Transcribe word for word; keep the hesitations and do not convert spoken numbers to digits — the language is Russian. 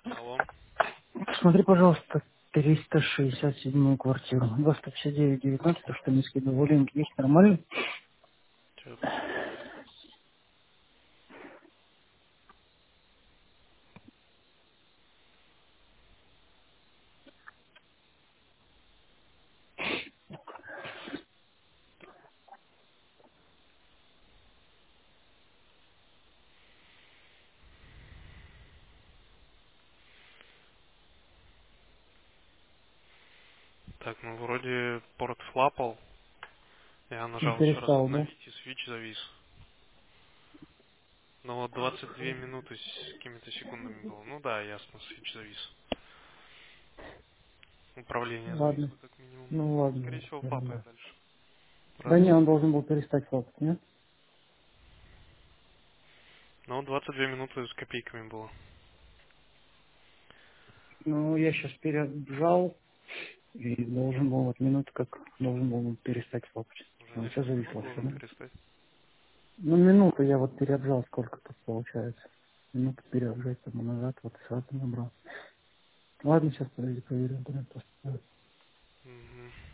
Алло. Смотри, пожалуйста, триста шестьдесят седьмую квартиру. двадцать пятьдесят девять девятнадцать, то, что не скидывал линк, есть нормально? Сейчас посмотрим. Так, ну вроде порт флапал. Я Ну, нажал еще раз перестал, да? обновить, и свич завис. Но вот двадцать две минуты с какими-то секундами было. Ну да, ясно, свич завис. Управление Ладно. зависло как минимум. Ну, Ну, ладно, скорее всего, флапает ерунда. дальше. Да Раз. не, он должен был перестать флопать, нет? Ну, двадцать две минуты с копейками было. Ну, я сейчас переобжал, и должен был вот минуту как должен был перестать флопать. Уже Он сейчас десять минут зависло все, должен да? перестать. Ну, минуту я вот переобжал, сколько тут получается. Минуту переобжать тому назад, вот сразу набрал. Ладно, сейчас подожди, проверю. Да, просто. Угу.